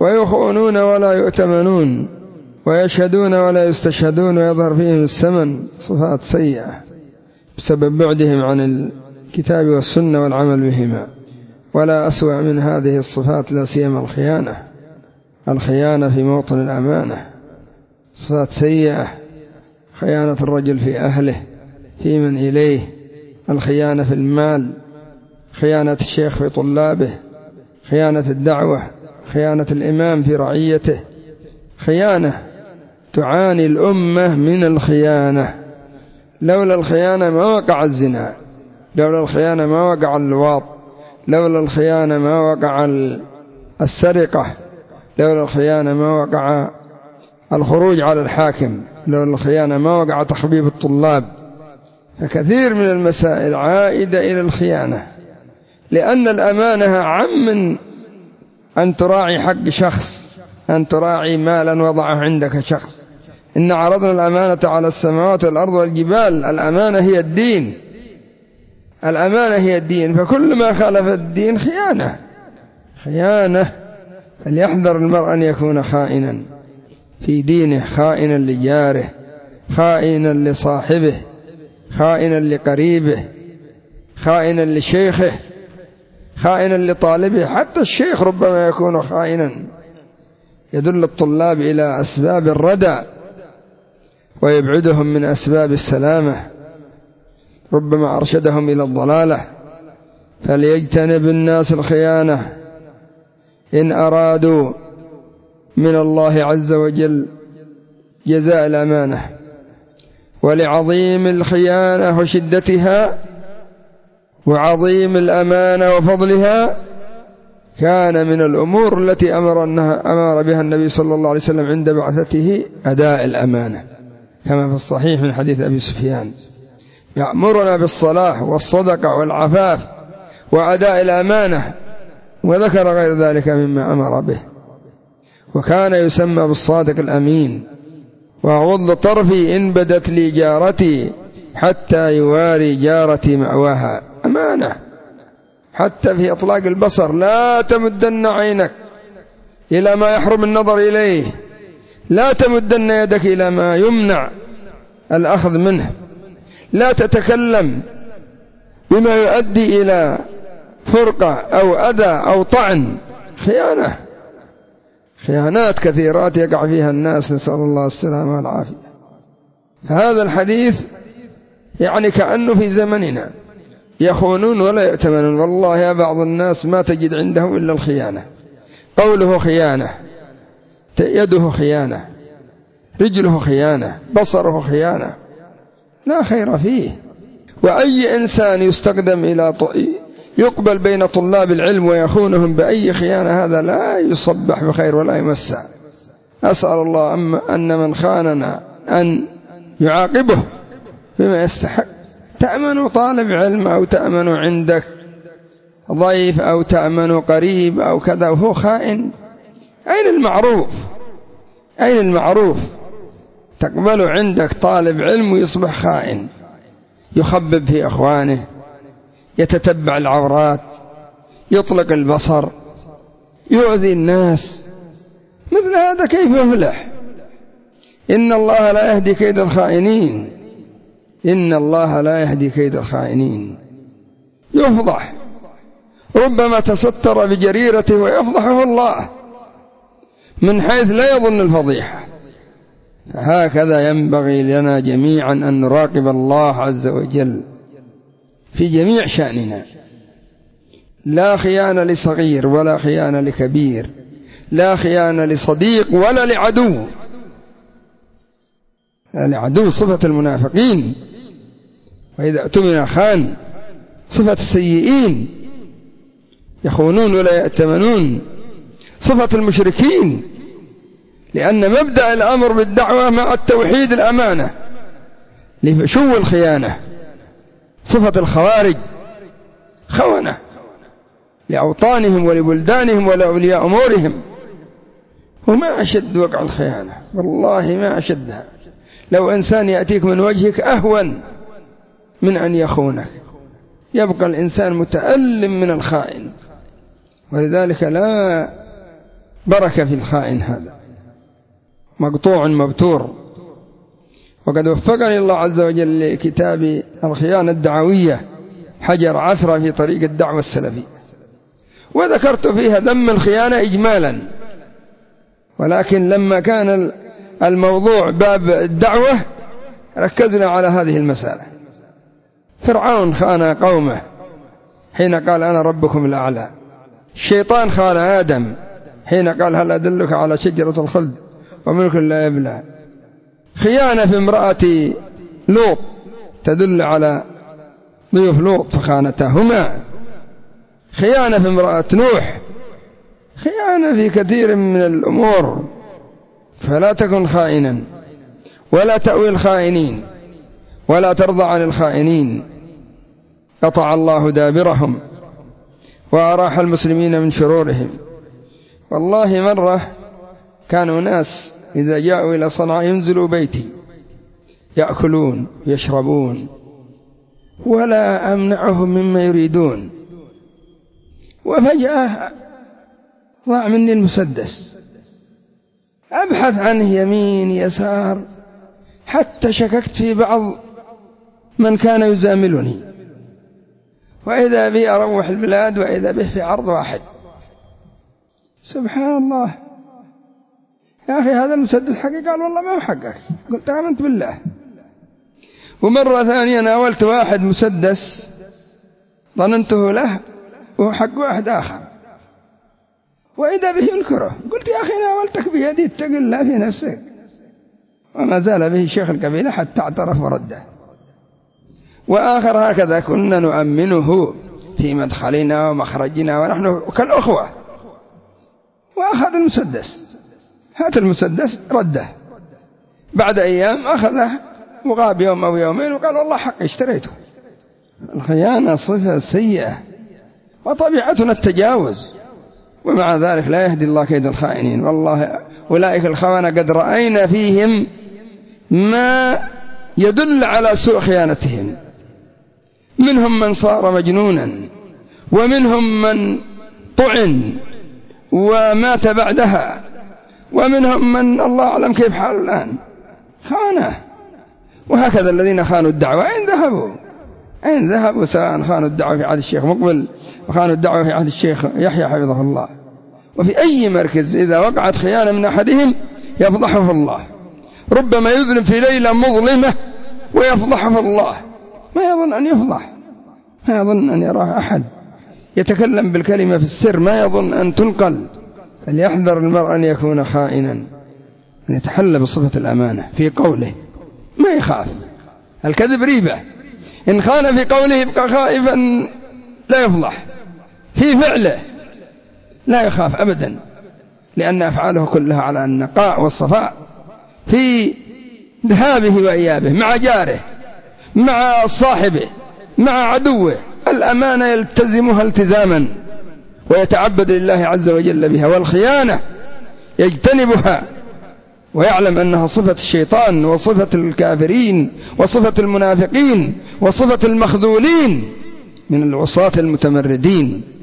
ويخونون ولا يؤتمنون، ويشهدون ولا يستشهدون، ويظهر فيهم السمن. صفات سيئة بسبب بعدهم عن الكتاب والسنة والعمل بهما. ولا أسوأ من هذه الصفات لا سيما الخيانة في موطن الأمانة. صفات سيئة: خيانة الرجل في أهله، في من إليه، الخيانة في المال، خيانة الشيخ في طلابه، خيانة الدعوة، خيانة الإمام في رعيته. خيانة تعاني الأمة من الخيانة. لولا الخيانة ما وقع الزنا، لولا الخيانة ما وقع اللواط، لولا الخيانة ما وقع السرقة، لولا الخيانة ما وقع الخروج على الحاكم، لولا الخيانة ما وقع تخبيب الطلاب. فكثير من المسائل عائدة إلى الخيانة، لأن الأمانة عم من أن تراعي حق شخص، أن تراعي مالا وضعه عندك شخص. إن عرضنا الأمانة على السماوات والأرض والجبال. الأمانة هي الدين، الأمانة هي الدين، فكل ما خالف الدين خيانة. فليحذر المرء أن يكون خائنا في دينه، خائنا لجاره، خائنا لصاحبه، خائنا لقريبه، خائنا لشيخه، خائنا لطالبه. حتى الشيخ ربما يكون خائنا. يدل الطلاب إلى أسباب الردى ويبعدهم من أسباب السلامة، ربما أرشدهم إلى الضلالة. فليجتنب الناس الخيانة إن أرادوا من الله عز وجل جزاء الأمانة. ولعظيم الخيانة وشدتها وعظيم الأمانة وفضلها كان من الأمور التي أمر بها النبي صلى الله عليه وسلم عند بعثته أداء الأمانة، كما في الصحيح من حديث أبي سفيان: يأمرنا بالصلاة والصدقة والعفاف وأداء الأمانة، وذكر غير ذلك مما أمر به. وكان يسمى بالصادق الأمين: وأغض طرفي إن بدت لي جارتي حتى يواري جارتي مأواها. أمانة حتى في إطلاق البصر، لا تمدن عينك إلى ما يحرم النظر إليه، لا تمدن يدك إلى ما يمنع الأخذ منه، لا تتكلم بما يؤدي إلى فرقة أو أذى أو طعن. خيانات كثيرات يقع فيها الناس، نسأل الله السلامة والعافية. فهذا الحديث يعني كأنه في زمننا: يخونون ولا يؤتمنون. والله يا بعض الناس ما تجد عندهم إلا الخيانة. قوله خيانة، يده خيانة، رجله خيانة، بصره خيانة، لا خير فيه. وأي إنسان يستخدم يقبل بين طلاب العلم ويخونهم بأي خيانة، هذا لا يصبح بخير ولا يمسع. أسأل الله أن من خاننا أن يعاقبه بما يستحق. تأمن طالب علم أو تأمن عندك ضيف أو تأمن قريب أو كذا وهو خائن، أين المعروف؟ أين المعروف؟ تقبل عندك طالب علم ويصبح خائن، يخبب في أخوانه، يتتبع العورات، يطلق البصر، يؤذي الناس. مثل هذا كيف يفلح؟ إن الله لا يهدي كيد الخائنين، إن الله لا يهدي كيد الخائنين. يفضح، ربما تستر بجريرته ويفضحه الله من حيث لا يظن الفضيحة. فهكذا ينبغي لنا جميعا أن نراقب الله عز وجل في جميع شأننا. لا خيانة لصغير ولا خيانة لكبير، لا خيانة لصديق ولا لعدو. العدو صفة المنافقين، وإذا اؤتمن خان، صفة السيئين، يخونون ولا يأتمنون، صفة المشركين. لأن مبدأ الأمر بالدعوة مع التوحيد الأمانة لفشو الخيانة. صفة الخوارج خونة لأوطانهم ولبلدانهم ولأولياء أمورهم. وما أشد وقع الخيانة، والله ما أشدها. لو إنسان يأتيك من وجهك أهون من أن يخونك. يبقى الإنسان متألم من الخائن. ولذلك لا بركة في الخائن هذا، مقطوع مبتور. وقد وفقني الله عز وجل لكتاب الخيانة الدعوية حجر عثرة في طريق الدعوة السلفية، وذكرت فيها ذم الخيانة إجمالا، ولكن لما كان الموضوع باب الدعوة ركزنا على هذه المسألة. فرعون خان قومه حين قال أنا ربكم الأعلى، الشيطان خان آدم حين قال هل أدلك على شجرة الخلد وملك لا يبلى. خيانة في امرأة لوط تدل على ضيوف لوط فخانتهما، خيانة في امرأة نوح، خيانة في كثير من الأمور. فلا تكن خائنا ولا تأوي الخائنين ولا ترضى عن الخائنين. قطع الله دابرهم وأراح المسلمين من شرورهم. والله مرة كانوا ناس إذا جاءوا إلى صنعاء ينزلوا بيتي يأكلون يشربون ولا أمنعهم مما يريدون، وفجأة ضاع مني المسدس، أبحث عنه يمين يسار حتى شككت في بعض من كان يزاملني، وإذا بي أروح البلاد وإذا به في عرض واحد. سبحان الله، يا أخي هذا المسدس حقي؟ قال والله ما هو حقك. قلت آمنت بالله. ومرة ثانية ناولت واحد مسدس ظننته له وهو حق واحد آخر، وإذا به ينكره. قلت يا أخي ناولتك بيدي اتق الله في نفسك. وما زال به شيخ القبيلة حتى اعترف ورده. وآخر هكذا كنا نؤمنه في مدخلنا ومخرجنا ونحن كالأخوة، وأخذ المسدس، هات المسدس رده. بعد أيام أخذه وغاب يوم أو يومين وقال والله حق اشتريته. الخيانة صفة سيئة وطبيعتنا التجاوز، ومع ذلك لا يهدي الله كيد الخائنين. والله أولئك الخونة قد رأينا فيهم ما يدل على سوء خيانتهم. منهم من صار مجنونا، ومنهم من طعن ومات بعدها، ومنهم من الله أعلم كيف حاله الآن، خانه. وهكذا الذين خانوا الدعوة أين ذهبوا سواء خانوا الدعوة في عهد الشيخ مقبل وخانوا الدعوة في عهد الشيخ يحيى حفظه الله. وفي أي مركز إذا وقعت خيانة من أحدهم يفضحه الله، ربما يذنب في ليلة مظلمة ويفضحه الله، ما يظن أن يفضح، ما يظن أن يراه أحد، يتكلم بالكلمة في السر ما يظن أن تنقل. فليحذر المرء أن يكون خائنا، أن يتحلى بصفة الأمانة في قوله، ما يخاف. الكذب ريبة، إن خان في قوله يبقى خائفا لا يفضح، في فعله لا يخاف أبدا، لأن أفعاله كلها على النقاء والصفاء في ذهابه وإيابه مع جاره مع صاحبه مع عدوه. الأمانة يلتزمها التزاما ويتعبد لله عز وجل بها، والخيانة يجتنبها ويعلم أنها صفة الشيطان وصفة الكافرين وصفة المنافقين وصفة المخذولين من العصاة المتمردين.